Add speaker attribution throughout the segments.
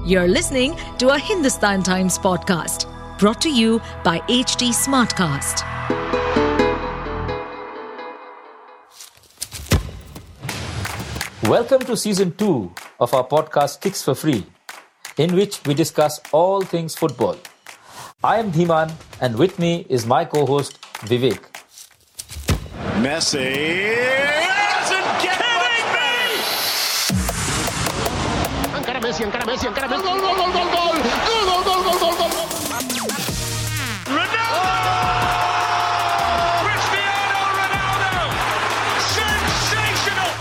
Speaker 1: You're listening to a Hindustan Times podcast brought to you by HT Smartcast.
Speaker 2: Welcome to season 2 of our podcast Kicks for Free, in which we discuss all things football. I am Dhiman, and with me is my co-host Vivek.
Speaker 3: Messi doesn't get much better.
Speaker 4: Encara Messi. Gol.
Speaker 3: Cristiano Ronaldo. Sensational.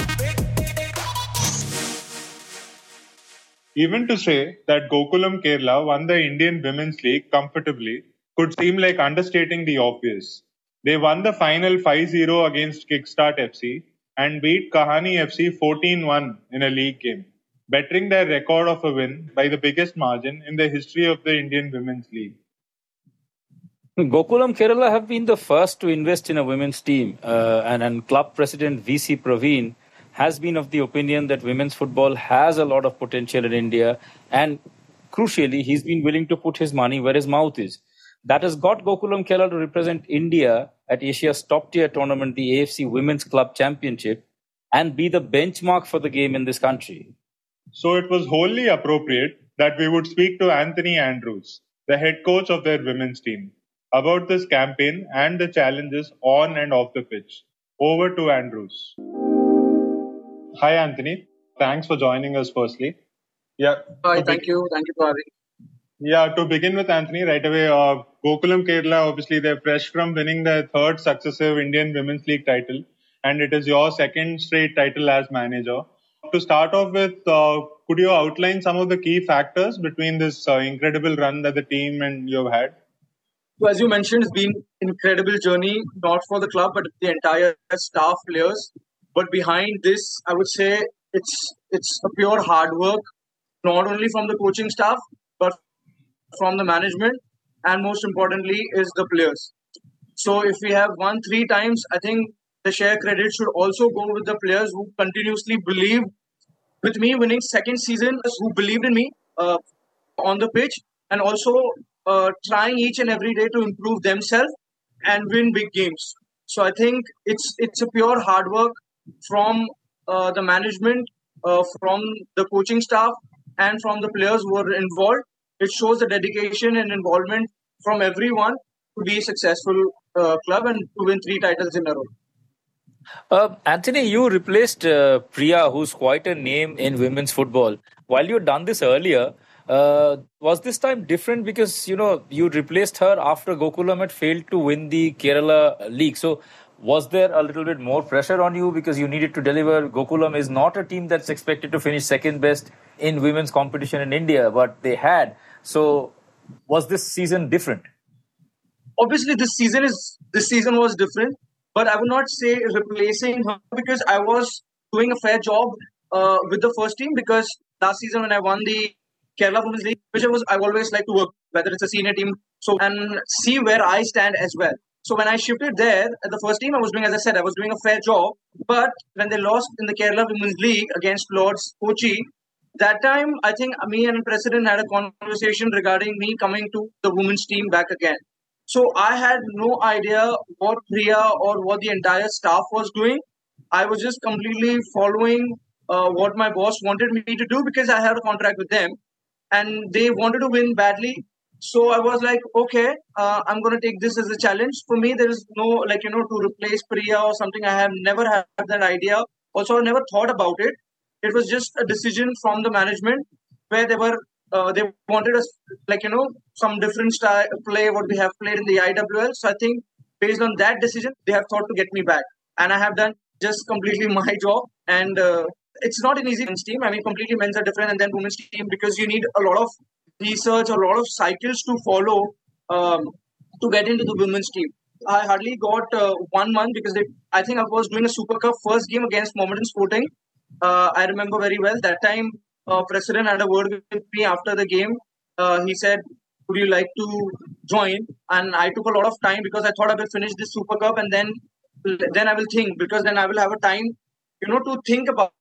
Speaker 5: Even to say that Gokulam Kerala won the Indian Women's League comfortably could seem like understating the obvious. They won the final 5-0 against Kickstart FC and beat Kahani FC 14-1 in a league game, bettering their record of a win by the biggest margin in the history of the Indian Women's League.
Speaker 2: Gokulam Kerala have been the first to invest in a women's team, and club president VC Praveen has been of the opinion that women's football has a lot of potential in India, and crucially, he's been willing to put his money where his mouth is. That has got Gokulam Kerala to represent India at Asia's top-tier tournament, the AFC Women's Club Championship, and be the benchmark for the game in this country.
Speaker 5: So it was wholly appropriate that we would speak to Anthony Andrews, the head coach of their women's team, about this campaign and the challenges on and off the pitch. Over to Andrews. Hi, Anthony. Thanks for joining us firstly.
Speaker 6: Hi, thank you. Thank you for having me.
Speaker 5: Yeah, to begin with, Anthony, right away, Gokulam Kerala, obviously, they're fresh from winning their third successive Indian Women's League title, and it is your second straight title as manager. To start off with, could you outline some of the key factors between this incredible run that the team and you have had?
Speaker 6: So as you mentioned, it's been an incredible journey, not for the club, but the entire staff, players. But behind this, I would say it's a pure hard work, not only from the coaching staff, but from the management, and most importantly is the players. So if we have won 3 times, I think the share credit should also go with the players who continuously believe with me winning second season, who believed in me on the pitch, and also trying each and every day to improve themselves and win big games. So I think it's a pure hard work from the management, from the coaching staff, and from the players who are involved. It shows the dedication and involvement from everyone to be a successful club and to win 3 titles in a row.
Speaker 2: Anthony, you replaced Priya, who's quite a name in women's football. While you had done this earlier, was this time different because, you replaced her after Gokulam had failed to win the Kerala League? So was there a little bit more pressure on you because you needed to deliver? Gokulam is not a team that's expected to finish second best in women's competition in India, but they had. So was this season different?
Speaker 6: Obviously, this season was different, but I would not say replacing her because I was doing a fair job with the first team, because last season when I won the Kerala Women's League, which I always like to work, whether it's a senior team, and see where I stand as well. So when I shifted there at the first team, I was doing a fair job. But when they lost in the Kerala Women's League against Lord's Kochi, that time I think me and the president had a conversation regarding me coming to the women's team back again. So I had no idea what Priya or what the entire staff was doing. I was just completely following what my boss wanted me to do, because I had a contract with them and they wanted to win badly. So I was like, okay, I'm going to take this as a challenge. For me, there is no, to replace Priya or something. I have never had that idea. Also, I never thought about it. It was just a decision from the management where they wanted us, some different style play, what we have played in the IWL. So I think based on that decision, they have thought to get me back. And I have done just completely my job. And it's not an easy men's team. I mean, completely men's are different and then women's team, because you need a lot of research, a lot of cycles to follow to get into the women's team. I hardly got 1 month because I think I was doing a Super Cup first game against Mohammedan Sporting. I remember very well. That time, President had a word with me after the game. He said, would you like to join? And I took a lot of time because I thought I will finish this Super Cup and then I will think, because then I will have a time, to think about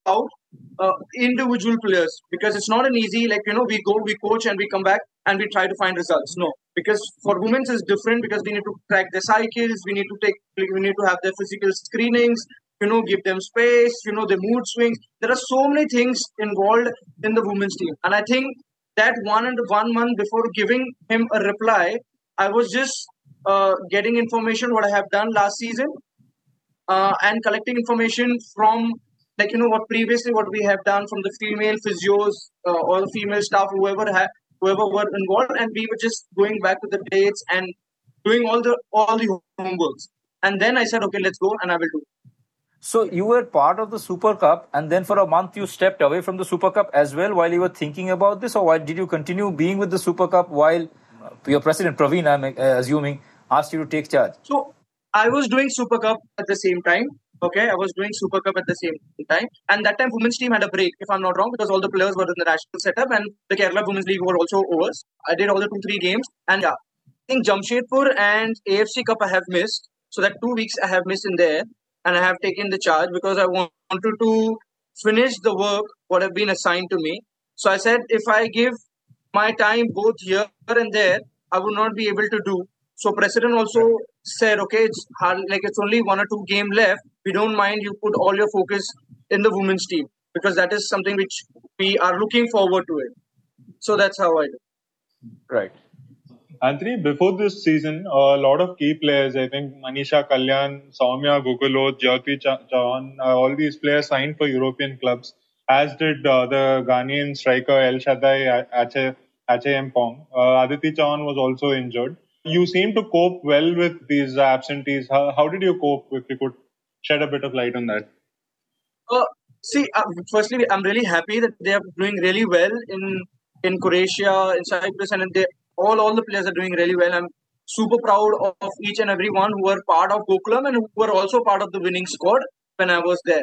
Speaker 6: individual players, because it's not an easy, like, we go, we coach, and we come back and we try to find results. No, because for women's is different, because we need to track their cycles, we need to have their physical screenings, give them space, their mood swings. There are so many things involved in the women's team. And I think that 1 month before giving him a reply, I was just getting information what I have done last season, and collecting information from, like, what we have done from the female physios, or the female staff, whoever were involved, and we were just going back to the dates and doing all the homeworks. And then I said, okay, let's go, and I will do.
Speaker 2: So you were part of the Super Cup, and then for a month you stepped away from the Super Cup as well while you were thinking about this, or why did you continue being with the Super Cup while your president Praveen, I'm assuming, asked you to take charge?
Speaker 6: So I was doing Super Cup at the same time. Okay, I was doing Super Cup at the same time, and that time women's team had a break, if I'm not wrong, because all the players were in the national setup, and the Kerala Women's League were also over. I did all the 2-3 games, and yeah, I think Jamshedpur and AFC Cup I have missed. So that 2 weeks I have missed in there, and I have taken the charge because I wanted to finish the work what have been assigned to me. So I said, if I give my time both here and there, I would not be able to do. So president also said, okay, it's hard, like it's only 1 or 2 game left. We don't mind you put all your focus in the women's team, because that is something which we are looking forward to it. So that's how I do.
Speaker 2: Right.
Speaker 5: Anthony, before this season, a lot of key players, I think Manisha Kalyan, Soumya Gugulot, Jyoti Chauhan, all these players signed for European clubs, as did the Ghanaian striker El Shaddai Achayempong. Aditi Chauhan was also injured. You seem to cope well with these absentees. How did you cope, if you could shed a bit of light on that?
Speaker 6: Firstly, I'm really happy that they are doing really well in Croatia, in Cyprus, and all the players are doing really well. I'm super proud of each and every one who were part of Gokulam and who were also part of the winning squad when I was there.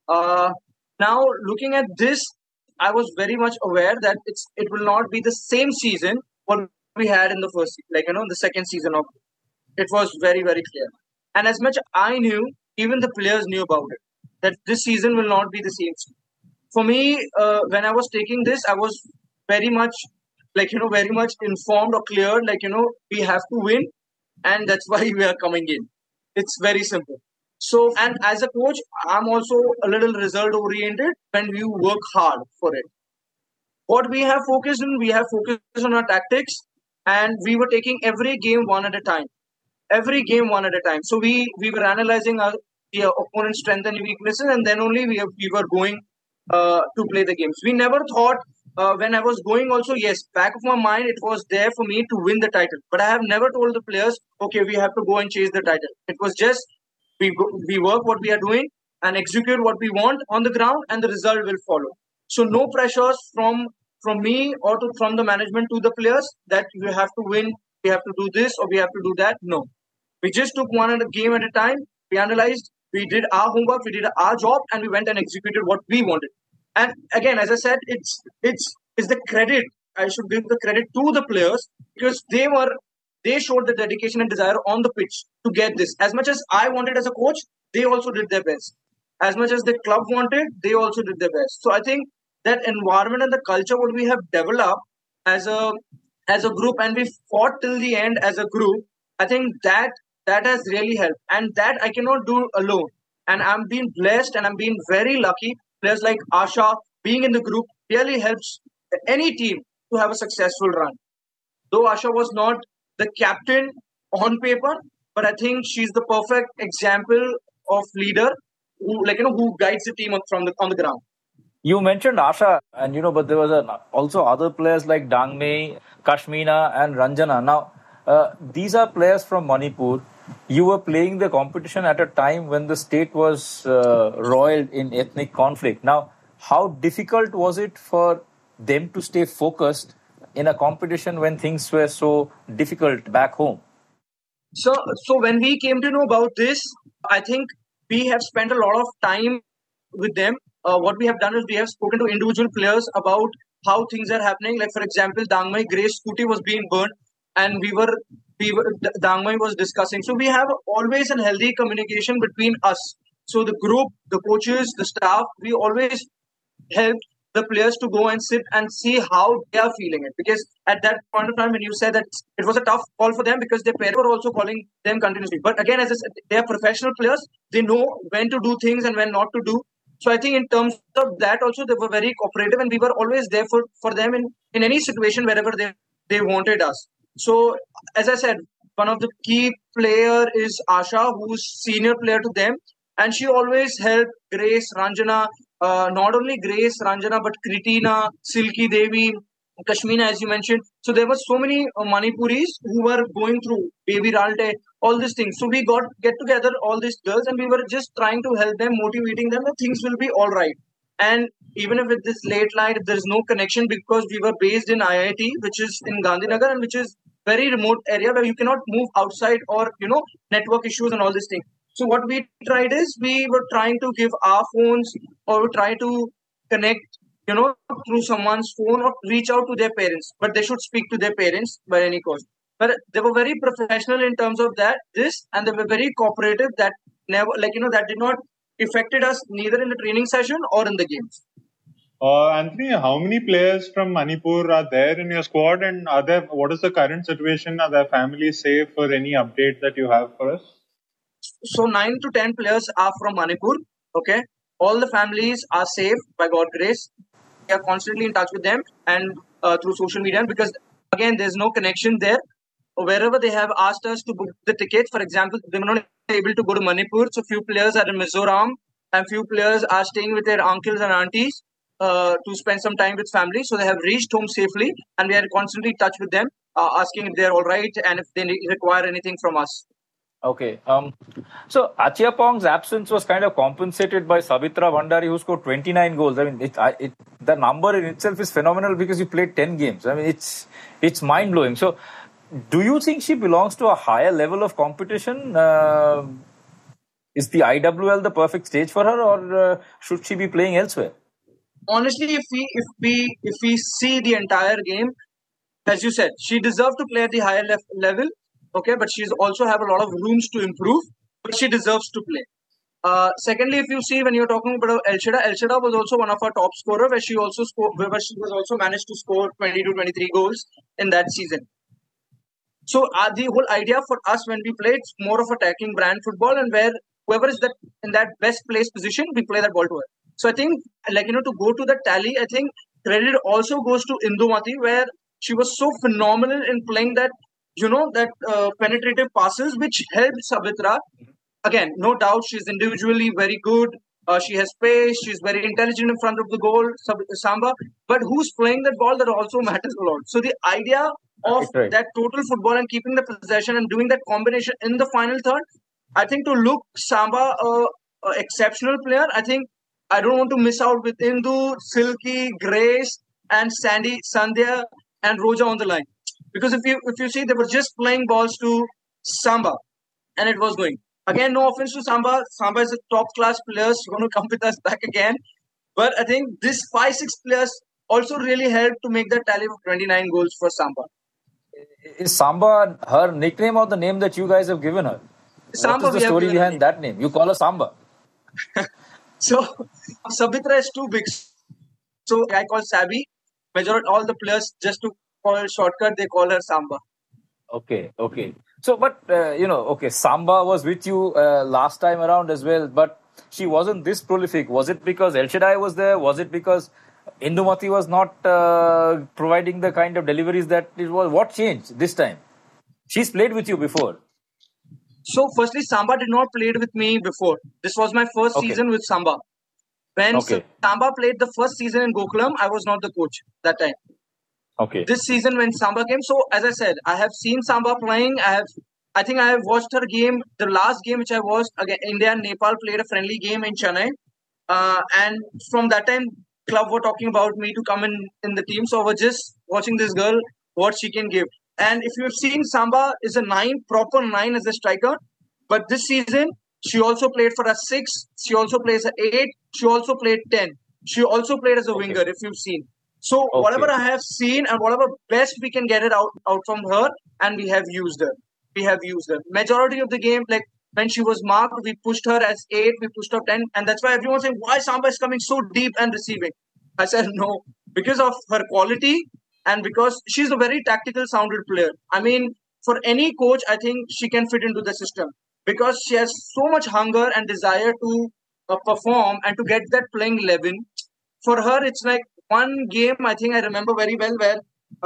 Speaker 6: Now, looking at this, I was very much aware that it will not be the same season what we had in the first, the second season of it. Was very, very clear. And as much I knew, even the players knew about it, that this season will not be the same. For me, when I was taking this, I was very much, very much informed or clear, we have to win, and that's why we are coming in. It's very simple. So, and as a coach, I'm also a little result oriented when you work hard for it. What we have focused on our tactics, and we were taking every game one at a time. So we were analyzing the opponent's strength and weaknesses, and then only we were going to play the games. We never thought, when I was going also, yes, back of my mind, it was there for me to win the title. But I have never told the players, okay, we have to go and chase the title. It was just, we work what we are doing and execute what we want on the ground, and the result will follow. So no pressures from me or from the management to the players that you have to win, we have to do this or we have to do that. No. We just took one game at a time. We analyzed, we did our homework, we did our job, and we went and executed what we wanted. And again, as I said, it's the credit. I should give the credit to the players, because they showed the dedication and desire on the pitch to get this. As much as I wanted as a coach, they also did their best. As much as the club wanted, they also did their best. So I think that environment and the culture what we have developed as a group, and we fought till the end as a group, I think that has really helped, and that I cannot do alone. And I'm being blessed, and I'm being very lucky. Players like Asha being in the group really helps any team to have a successful run. Though Asha was not the captain on paper, but I think she's the perfect example of leader who guides the team on the ground.
Speaker 2: You mentioned Asha, and but there was also other players like Dangmei, Kashmina, and Ranjana. Now, these are players from Manipur. You were playing the competition at a time when the state was roiled in ethnic conflict. Now, how difficult was it for them to stay focused in a competition when things were so difficult back home?
Speaker 6: So when we came to know about this, I think we have spent a lot of time with them. What we have done is we have spoken to individual players about how things are happening. Like, for example, Dangmai Grace scooty was being burned, and Dangmai was discussing. So we have always a healthy communication between us. So the group, the coaches, the staff, we always helped the players to go and sit and see how they are feeling it. Because at that point of time, when you said that it was a tough call for them because their parents were also calling them continuously. But again, as I said, they are professional players. They know when to do things and when not to do. So I think in terms of that also, they were very cooperative and we were always there for them in any situation wherever they wanted us. So as I said, one of the key player is Asha, who's senior player to them. And she always helped Grace, Ranjana, not only Grace, Ranjana, but Kritina, Silky Devi, Kashmina, as you mentioned. So there were so many Manipuris who were going through Baby Ralte, all these things. So we get together all these girls and we were just trying to help them, motivating them that things will be all right. And even if with this late night, if there is no connection because we were based in IIT, which is in Gandhinagar and which is very remote area where you cannot move outside or network issues and all these things. So what we tried is we were trying to give our phones or try to connect, through someone's phone or reach out to their parents. But they should speak to their parents by any cost. But they were very professional in terms of and they were very cooperative. That never, that did not affected us neither in the training session or in the games.
Speaker 5: Anthony, how many players from Manipur are there in your squad, and what is the current situation? Are their families safe, or any update that you have for us?
Speaker 6: So 9 to 10 players are from Manipur. Okay, all the families are safe by God's grace. We are constantly in touch with them and through social media because again there's no connection there. Wherever they have asked us to book the tickets, for example, they were not able to go to Manipur. So few players are in Mizoram and few players are staying with their uncles and aunties to spend some time with family. So they have reached home safely and we are constantly in touch with them, asking if they're all right and if they require anything from us.
Speaker 2: Okay. So Achiapong's absence was kind of compensated by Savitra Bhandari, who scored 29 goals. I mean, the number in itself is phenomenal because he played 10 games. I mean, it's mind blowing. So, do you think she belongs to a higher level of competition? Is the IWL the perfect stage for her, or should she be playing elsewhere?
Speaker 6: Honestly, if we see the entire game, as you said, she deserves to play at the higher level. Okay, but she's also have a lot of rooms to improve, but she deserves to play. Secondly, if you see when you're talking about Elshada was also one of our top scorer, where she was also managed to score 20 to 23 goals in that season. So the whole idea for us when we play, it's more of attacking brand football, and where whoever is in that best place position, we play that ball to her. So I think, to go to the tally, I think credit also goes to Indumati, where she was so phenomenal in playing that penetrative passes, which helped Savitra. Again, no doubt, she's individually very good. She has pace. She's very intelligent in front of the goal, Samba. But who's playing that ball, that also matters a lot. So the idea of that total football and keeping the possession and doing that combination in the final third, I think to look Samba a exceptional player, I think I don't want to miss out with Indu, Silky, Grace, and Sandy, Sandhya, and Roja on the line. Because if you see, they were just playing balls to Samba, and it was going. Again, no offense to Samba. Samba is a top-class player. She's going to come with us back again. But I think this 5-6 players also really helped to make that tally of 29 goals for Samba.
Speaker 2: Is Samba her nickname or the name that you guys have given her?
Speaker 6: Samba,
Speaker 2: what is the story behind that name? You call her Samba.
Speaker 6: So, Sabitra is too big. So, I call Sabi. Majority all the players, just to call her shortcut, they call her Samba.
Speaker 2: Okay. So, but, Samba was with you last time around as well, but she wasn't this prolific. Was it because El Shaddai was there? Was it because Indumati was not providing the kind of deliveries that it was? What changed this time? She's played with you before.
Speaker 6: So, firstly, Samba did not play with me before. This was my first season with Samba. When Samba played the first season in Gokulam, I was not the coach that time.
Speaker 2: Okay.
Speaker 6: This season when Samba came, so as I said, I have seen Samba playing. I think I have watched her game. The last game which I watched, again, India and Nepal played a friendly game in Chennai. And from that time, club were talking about me to come in the team. So I was just watching this girl, what she can give. And if you've seen, Samba is a proper 9 as a striker. But this season, she also played for a 6. She also plays a 8. She also played 10. She also played as a winger, if you've seen. So whatever I have seen and whatever best we can get it out from her, and we have used her. Majority of the game, like when she was marked, we pushed her as 8, we pushed her 10, and that's why everyone's saying, why Samba is coming so deep and receiving? I said, no, because of her quality and because she's a very tactical sounded player. I mean, for any coach, I think she can fit into the system because she has so much hunger and desire to perform and to get that playing 11. For her, it's like one game, I think I remember very well, where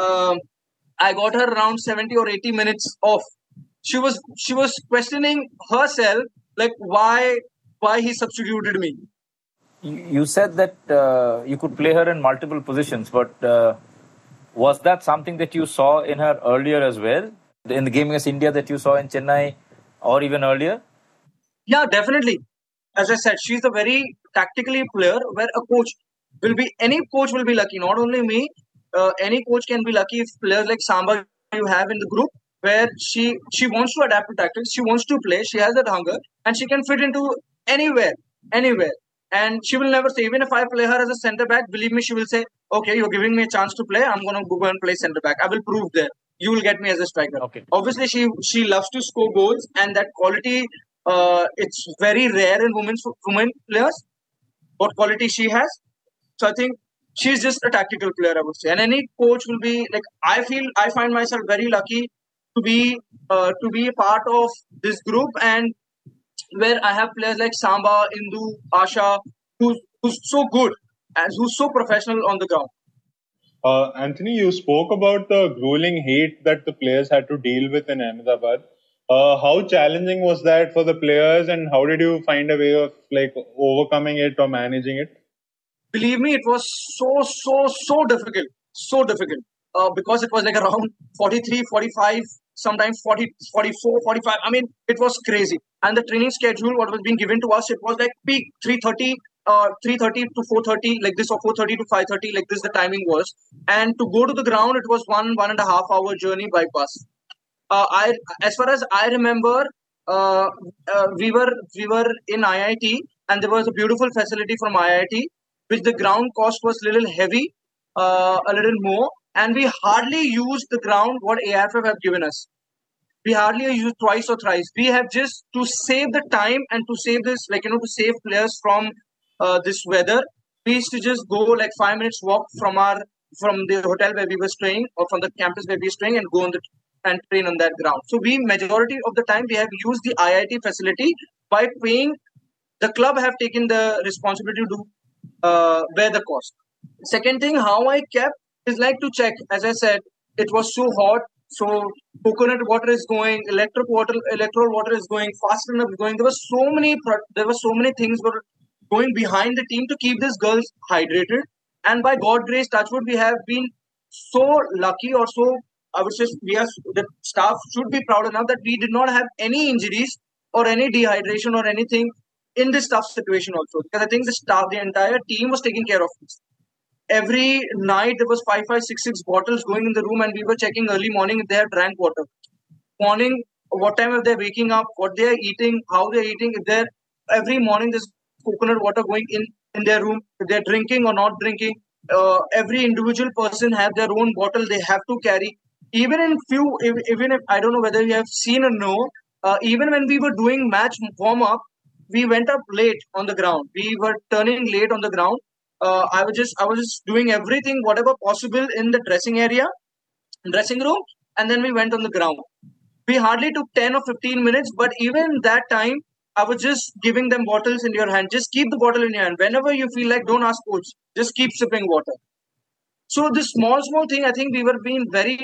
Speaker 6: I got her around 70 or 80 minutes off. She was questioning herself, like why he substituted me.
Speaker 2: You said that you could play her in multiple positions, but was that something that you saw in her earlier as well? In the game against India that you saw in Chennai or even earlier?
Speaker 6: Yeah, definitely. As I said, she's a very tactically player where any coach will be lucky. Not only me, any coach can be lucky if players like Samba you have in the group where she wants to adapt to tactics, she wants to play, she has that hunger, and she can fit into anywhere. And she will never say, even if I play her as a centre back, believe me, she will say, okay, you're giving me a chance to play, I'm going to go and play centre back. I will prove there. You will get me as a striker.
Speaker 2: Okay.
Speaker 6: Obviously, she loves to score goals, and that quality, it's very rare in women players, what quality she has. So I think she's just a tactical player, I would say. And any coach will be like, I find myself very lucky to be a part of this group, and where I have players like Samba, Indu, Asha, who's so good and who's so professional on the ground.
Speaker 5: Anthony, you spoke about the grueling heat that the players had to deal with in Ahmedabad. How challenging was that for the players, and how did you find a way of like overcoming it or managing it?
Speaker 6: Believe me, it was so difficult. So difficult. Because it was like around 43, 45, sometimes 40, 44, 45. I mean, it was crazy. And the training schedule, what was being given to us, it was like peak 3:30, 3:30 to 4:30, like this, or 4:30 to 5:30, like this, the timing was. And to go to the ground, it was 1.5 hour journey by bus. As far as I remember, we were in IIT, and there was a beautiful facility from IIT, which the ground cost was a little heavy, a little more, and we hardly used the ground what AIFF have given us. We hardly used twice or thrice. We have just to save the time and to save this, to save players from this weather. We used to just go like 5 minutes walk from the hotel where we were staying, or from the campus where we were staying, and go and train on that ground. So we majority of the time we have used the IIT facility by paying. The club have taken the responsibility to bear the cost. Second thing, how I kept is like to check. As I said, it was so hot, so coconut water is going, electro water is going, fast enough going. There were so many things were going behind the team to keep these girls hydrated. And by God grace, touchwood, we have been so lucky, or so I would say the staff should be proud enough that we did not have any injuries or any dehydration or anything in this tough situation also. Because I think the entire team was taking care of this. Every night there was 5, 6 bottles going in the room, and we were checking early morning if they have drank water. Morning, what time if they're waking up, what they are eating, how they're eating. Every morning there's coconut water going in their room, if they're drinking or not drinking. Every individual person have their own bottle they have to carry. Even if I don't know whether you have seen or no, even when we were doing match warm up, we went up late on the ground. We were turning late on the ground. I was just doing everything, whatever possible in the dressing room, and then we went on the ground. We hardly took 10 or 15 minutes, but even that time, I was just giving them bottles in your hand. Just keep the bottle in your hand. Whenever you feel like, don't ask coach. Just keep sipping water. So this small thing, I think we were being very,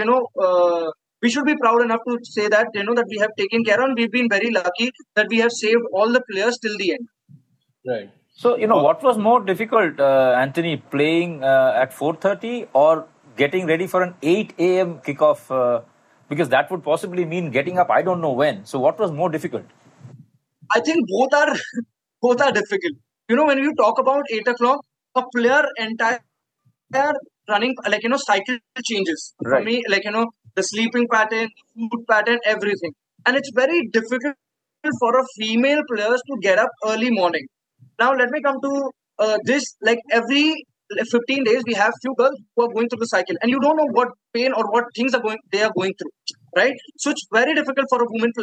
Speaker 6: we should be proud enough to say that, that we have taken care of, and we've been very lucky that we have saved all the players till the end.
Speaker 5: Right.
Speaker 2: So, what was more difficult, Anthony, playing at 4:30 or getting ready for an 8 a.m. kickoff? Because that would possibly mean getting up, I don't know when. So, what was more difficult?
Speaker 6: I think both are difficult. When you talk about 8 o'clock, a player entire running, cycle changes.
Speaker 2: Right.
Speaker 6: For me, the sleeping pattern, food pattern, everything. And it's very difficult for a female players to get up early morning. Now, let me come to this. Like every 15 days, we have few girls who are going through the cycle, and you don't know what pain or what things they are going through, right? So it's very difficult for a woman player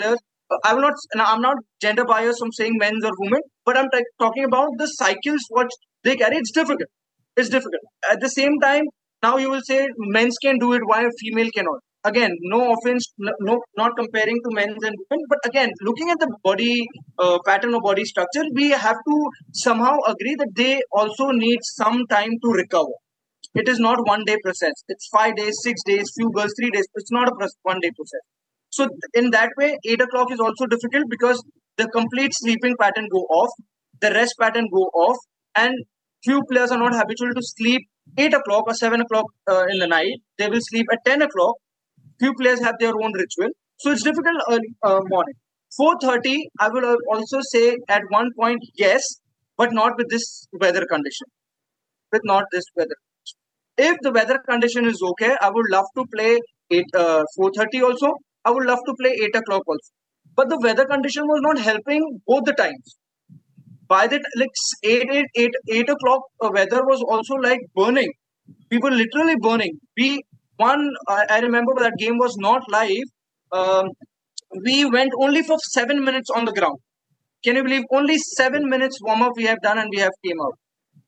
Speaker 6: I'm not gender biased from saying men's or women, but I'm talking about the cycles what they carry. It's difficult. It's difficult. At the same time, now you will say men's can do it, why a female cannot? Again, no offense, no, not comparing to men's and women, but again, looking at the body pattern or body structure, we have to somehow agree that they also need some time to recover. It is not 1 day process. It's 5 days, 6 days, few girls 3 days. It's not a 1 day process. So in that way, 8 o'clock is also difficult because the complete sleeping pattern go off, the rest pattern go off, and few players are not habitual to sleep 8 o'clock or 7 o'clock in the night. They will sleep at 10 o'clock. Few players have their own ritual, so it's difficult early morning. 4:30, I will also say at one point yes, but not with this weather condition. With not this weather. If the weather condition is okay, I would love to play 4:30 also. I would love to play 8 o'clock also. But the weather condition was not helping both the times. By the like 8 o'clock, weather was also like burning. We were literally burning. I remember that game was not live. We went only for 7 minutes on the ground. Can you believe? Only 7 minutes warm up we have done and we have came out.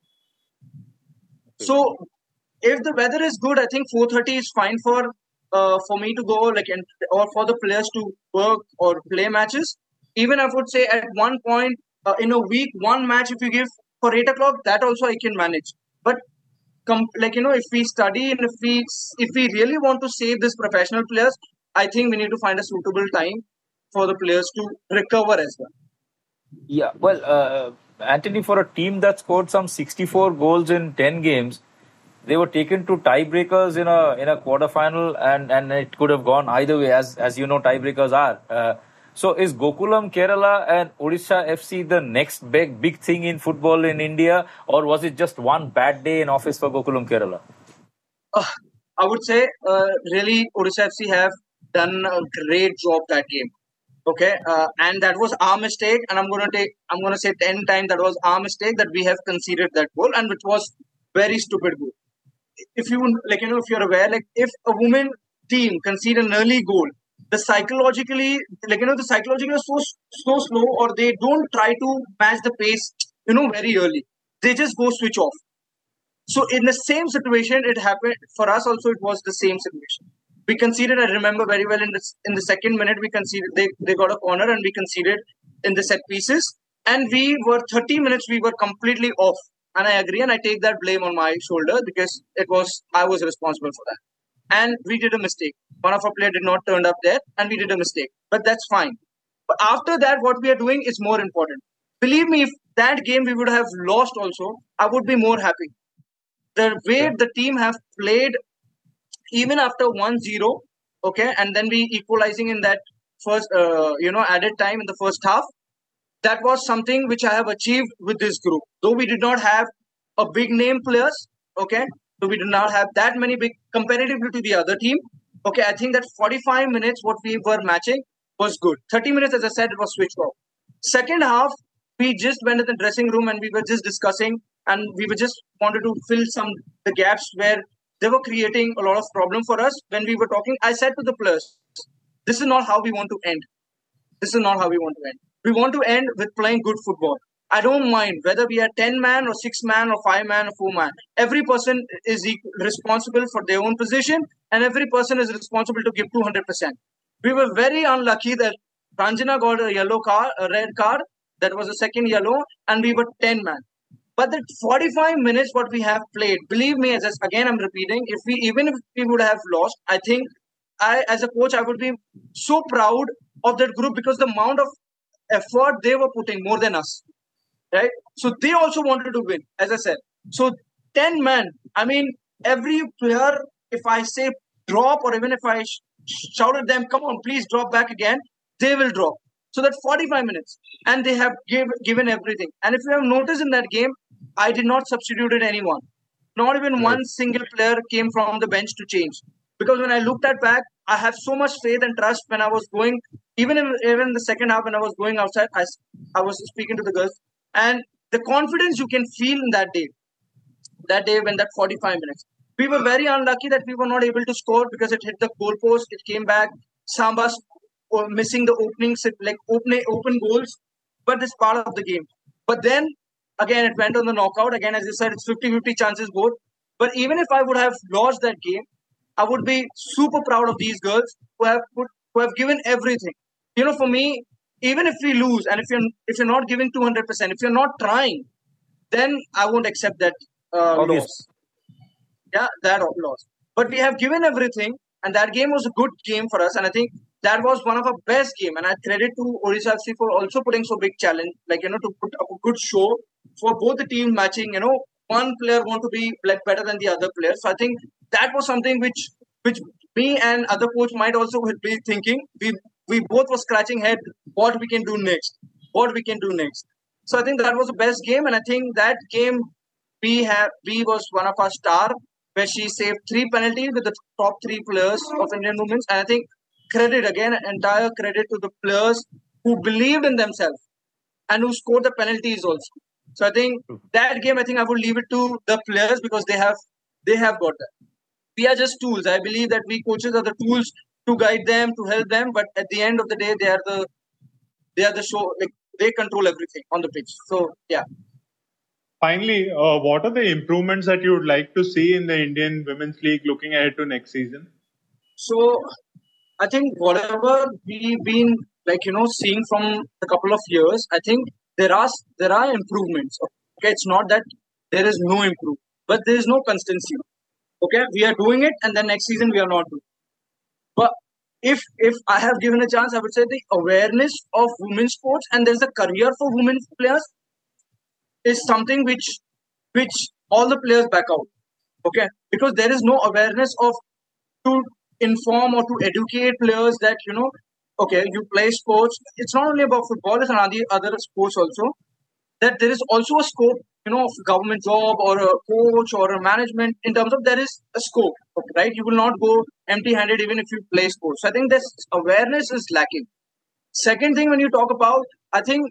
Speaker 6: So if the weather is good, I think 4:30 is fine for me to go or for the players to work or play matches. Even I would say at one point in a week, one match if you give for 8 o'clock, that also I can manage. But if we study and if we really want to save these professional players, I think we need to find a suitable time for the players to recover as well.
Speaker 2: Yeah, well, Anthony, for a team that scored some 64 goals in 10 games, they were taken to tiebreakers in a quarterfinal, and it could have gone either way, as you know, tiebreakers are. So, is Gokulam Kerala and Odisha FC the next big thing in football in India, or was it just one bad day in office for Gokulam Kerala?
Speaker 6: I would say really Odisha FC have done a great job that game. Okay, and that was our mistake, and I'm gonna say 10 times that was our mistake that we have conceded that goal, and which was very stupid goal. If you're aware, if a women team concede an early goal, the psychologically is so slow, or they don't try to match the pace, very early. They just go switch off. So in the same situation, it happened for us. Also, it was the same situation. We conceded. I remember very well in the second minute we conceded. They got a corner and we conceded in the set pieces. And we were 30 minutes. We were completely off. And I agree, and I take that blame on my shoulder because I was responsible for that. And we did a mistake. One of our players did not turn up there, and we did a mistake. But that's fine. But after that, what we are doing is more important. Believe me, if that game we would have lost also, I would be more happy. The way the team have played, even after 1-0, okay, and then we equalizing in that first, added time in the first half, that was something which I have achieved with this group. Though we did not have a big name players, okay, so we did not have that many big comparatively to the other team. Okay, I think that 45 minutes what we were matching was good. 30 minutes, as I said, it was switched off. Second half, we just went in the dressing room and we were just discussing, and we were just wanted to fill the gaps where they were creating a lot of problem for us. When we were talking, I said to the players, this is not how we want to end. This is not how we want to end. We want to end with playing good football. I don't mind whether we are 10 man or 6 man or 5 man or 4 man. Every person is responsible for their own position, and every person is responsible to give 200%. We were very unlucky that Ranjana got a red card. That was a second yellow, and we were 10 man. But the 45 minutes what we have played, believe me, again I'm repeating, even if we would have lost, I think as a coach I would be so proud of that group because the amount of effort they were putting more than us, right? So they also wanted to win, as I said. So 10 men, I mean, every player, if I say drop or even if I shout at them, come on, please drop back again, they will drop. So that 45 minutes, and they have given everything. And if you have noticed in that game, I did not substitute anyone. Not even one single player came from the bench to change. Because when I looked at back, I have so much faith and trust when I was going, even in the second half when I was going outside, I was speaking to the girls. And the confidence you can feel in that day when that 45 minutes. We were very unlucky that we were not able to score because it hit the goalpost, it came back. Samba missing the open goals, but it's part of the game. But then again, it went on the knockout. Again, as you said, it's 50-50 chances both. But even if I would have lost that game, I would be super proud of these girls who have given everything. For me, even if we lose and if you're not giving 200%, if you're not trying, then I won't accept that loss. Yeah, that loss. But we have given everything, and that game was a good game for us. And I think that was one of our best game. And I credit to Odisha FC for also putting so big challenge, to put up a good show for both the team matching. One player want to be better than the other player. So I think that was something which me and other coach might also be thinking. We both were scratching head what we can do next. So I think that was the best game, and I think that game we was one of our star where she saved 3 penalties with the top 3 players of Indian women's. And I think entire credit to the players who believed in themselves and who scored the penalties also. So I think that game, I would leave it to the players because they have got that. We are just tools. I believe that we coaches are the tools to guide them, to help them. But at the end of the day, they are the show. They control everything on the pitch. So yeah.
Speaker 5: Finally, what are the improvements that you would like to see in the Indian Women's League looking ahead to next season?
Speaker 6: So I think whatever we've been seeing from a couple of years, I think there are improvements. Okay, it's not that there is no improvement, but there is no consistency. Okay, we are doing it, and then next season we are not doing it. But if I have given a chance, I would say the awareness of women's sports and there's a career for women players is something which all the players back out. Okay, because there is no awareness to inform or to educate players that okay, you play sports. It's not only about football; it's other sports also. That there is also a scope, of government job or a coach or a management in terms of there is a scope, okay, right? You will not go empty-handed even if you play sports. So I think this awareness is lacking. Second thing, when you talk about, I think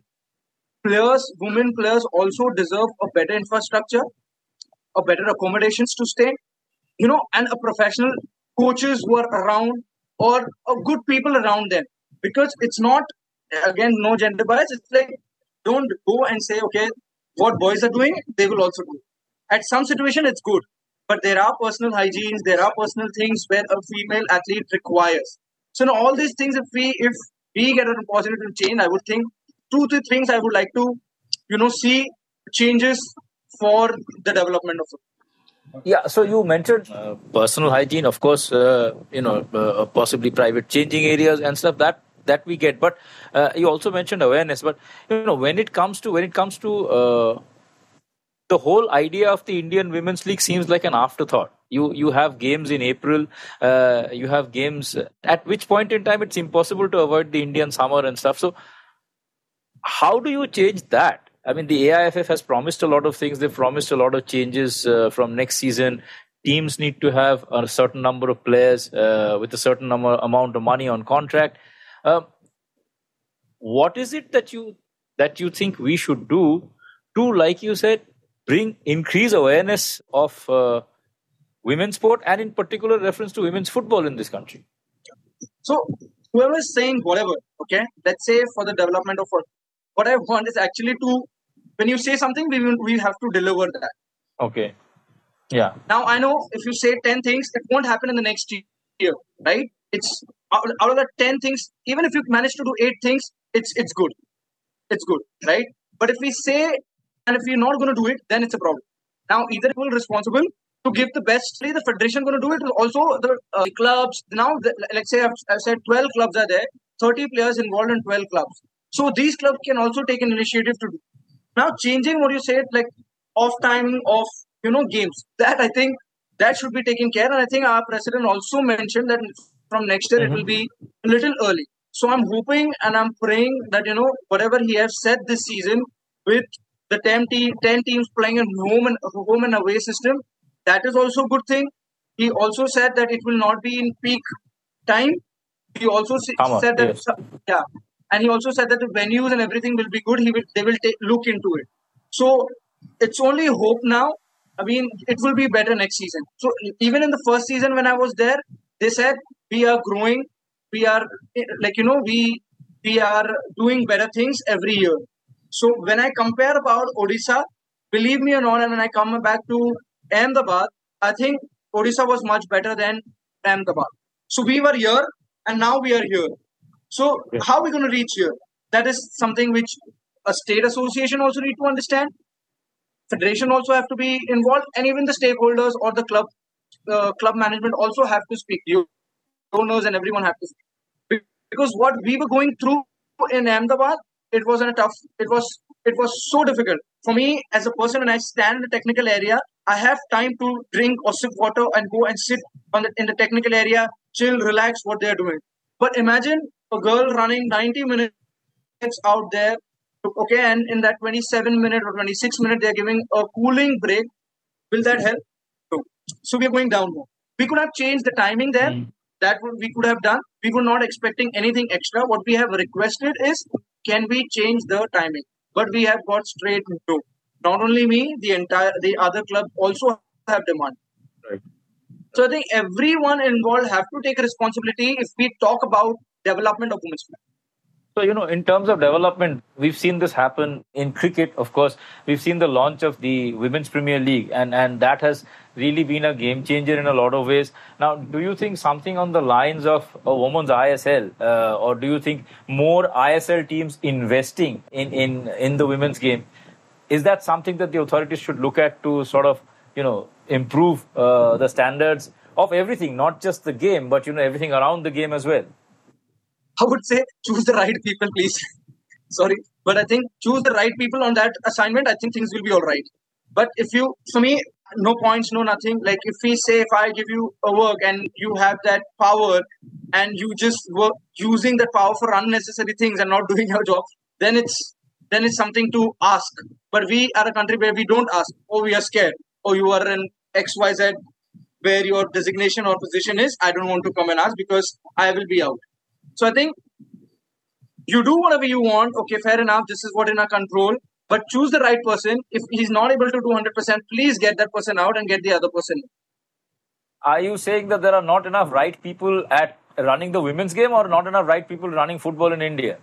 Speaker 6: women players also deserve a better infrastructure, a better accommodations to stay, and a professional coaches who are around or a good people around them. Because it's not, again, no gender bias. It's like, don't go and say, okay, what boys are doing, they will also do. At some situation, it's good. But there are personal hygienes, there are personal things where a female athlete requires. So all these things, if we get a positive change, I would think 2-3 things I would like to, see changes for the development of it.
Speaker 2: Yeah, so you mentioned personal hygiene, of course, possibly private changing areas and stuff that we get, but you also mentioned awareness. But when it comes to the whole idea of the Indian Women's League seems like an afterthought. You have games in April, you have games at which point in time it's impossible to avoid the Indian summer and stuff. So how do you change that? I mean, the AIFF has promised a lot of things. They've promised a lot of changes from next season. Teams need to have a certain number of players with a certain amount of money on contract. What is it that you think we should do to, like you said, increase awareness of women's sport and in particular reference to women's football in this country?
Speaker 6: So whoever is saying whatever, okay, let's say for the development of what I want is actually to, when you say something, we have to deliver that.
Speaker 2: Okay. Yeah.
Speaker 6: Now I know if you say 10 things, it won't happen in the next year, right? It's out of the 10 things, even if you manage to do 8 things, it's good. It's good, right? But if we say, and if we're not going to do it, then it's a problem. Now, either we're responsible to give the best, the federation going to do it, also the clubs. Now, let's say I've said 12 clubs are there, 30 players involved in 12 clubs. So these clubs can also take an initiative to do. Now, changing what you said, like off timing of games, that I think that should be taken care. And I think our president also mentioned that from next year it will be a little early. So I'm hoping and I'm praying that whatever he has said this season with the 10 teams playing in home and away system, that is also a good thing. He also said that it will not be in peak time. He also said that and he also said that the venues and everything will be good. They will look into it. So it's only hope now. I mean, it will be better next season. So even in the first season when I was there, they said we are growing. we are we are doing better things every year. So when I compare about Odisha, believe me or not, and when I come back to Ahmedabad, I think Odisha was much better than Ahmedabad. So we were here, and now we are here. So how are we going to reach here? That is something which a state association also need to understand. Federation also have to be involved, and even the stakeholders or the club management also have to speak. You owners and everyone have to speak. Because what we were going through in Ahmedabad, it was so difficult for me as a person. When I stand in the technical area, I have time to drink or sip water and go and sit in the technical area, chill, relax what they are doing. But imagine a girl running 90 minutes out there, okay, and in that 27-minute or 26-minute, they're giving a cooling break. Will that help? No. So we're going down more. We could have changed the timing there. That we could have done. We were not expecting anything extra. What we have requested is, can we change the timing? But we have got straight no. Not only me, the other club also have demand.
Speaker 2: Right.
Speaker 6: So I think everyone involved have to take responsibility if we talk about development of women's football.
Speaker 2: So, in terms of development, we've seen this happen in cricket, of course. We've seen the launch of the Women's Premier League, and that has really been a game changer in a lot of ways. Now, do you think something on the lines of a women's ISL, or do you think more ISL teams investing in the women's game, is that something that the authorities should look at to sort of, improve the standards of everything, not just the game, but, everything around the game as well?
Speaker 6: I would say choose the right people, please. Sorry. But I think choose the right people on that assignment. I think things will be all right. But for me, no points, no nothing. Like if I give you a work and you have that power and you just work using that power for unnecessary things and not doing your job, then it's something to ask. But we are a country where we don't ask. Oh, we are scared. Oh, you are in XYZ where your designation or position is. I don't want to come and ask because I will be out. So I think you do whatever you want. Okay, fair enough. This is what in our control. But choose the right person. If he's not able to do 100%, please get that person out and get the other person.
Speaker 2: Are you saying that there are not enough right people at running the women's game, or not enough right people running football in India?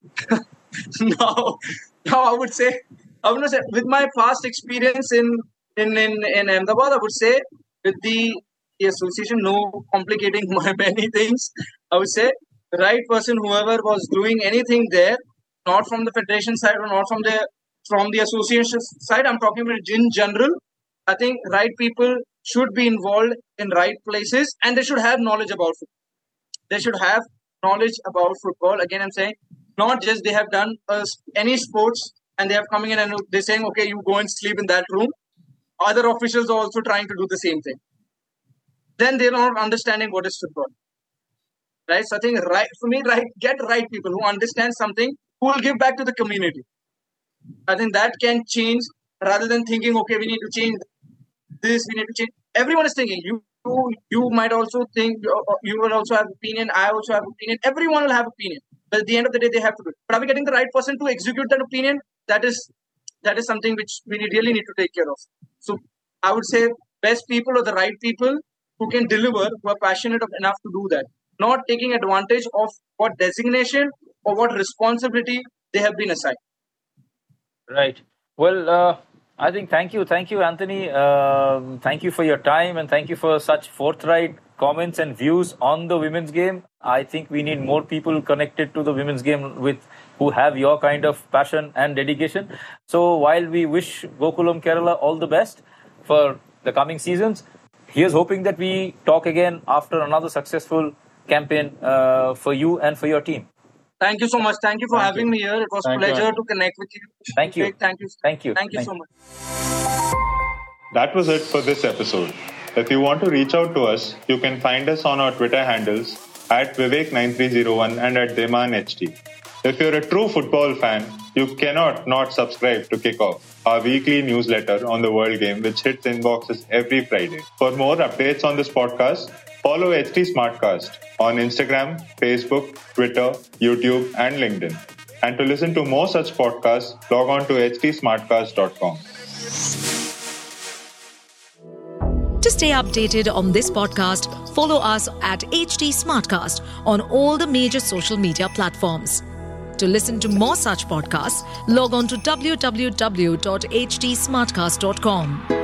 Speaker 6: No, I would say with my past experience in Ahmedabad, I would say with the association, no complicating many things. I would say the right person, whoever was doing anything there, not from the federation side or not from the association side, I'm talking about in general. I think right people should be involved in right places, and they should have knowledge about football. They should have knowledge about football. Again, I'm saying not just they have done any sports and they have coming in and they're saying, okay, you go and sleep in that room. Other officials are also trying to do the same thing. Then they're not understanding what is football. Right? So I think get right people who understand something, who will give back to the community. I think that can change rather than thinking, okay, we need to change this, we need to change. Everyone is thinking. You might also think, you will also have opinion, I also have opinion. Everyone will have opinion. But at the end of the day, they have to do it. But are we getting the right person to execute that opinion? That is something which we really need to take care of. So I would say best people are the right people who can deliver, who are passionate enough to do that. Not taking advantage of what designation or what responsibility they have been assigned.
Speaker 2: Right. Well, I think thank you, Anthony. Thank you for your time and thank you for such forthright comments and views on the women's game. I think we need more people connected to the women's game who have your kind of passion and dedication. So while we wish Gokulam Kerala all the best for the coming seasons, here's hoping that we talk again after another successful campaign for you and for your team.
Speaker 6: Thank you so much. Thank you for having me here. It was a pleasure to connect with you.
Speaker 2: Thank you.
Speaker 6: Thank you.
Speaker 2: Thank you.
Speaker 6: Thank you so much.
Speaker 5: That was it for this episode. If you want to reach out to us, you can find us on our Twitter handles at Vivek9301 and at DemanHT. If you're a true football fan, you cannot not subscribe to Kickoff, our weekly newsletter on the World Game, which hits inboxes every Friday. For more updates on this podcast, follow HT Smartcast on Instagram, Facebook, Twitter, YouTube, and LinkedIn. And to listen to more such podcasts, log on to htsmartcast.com.
Speaker 1: To stay updated on this podcast, follow us at HT Smartcast on all the major social media platforms. To listen to more such podcasts, log on to www.htsmartcast.com.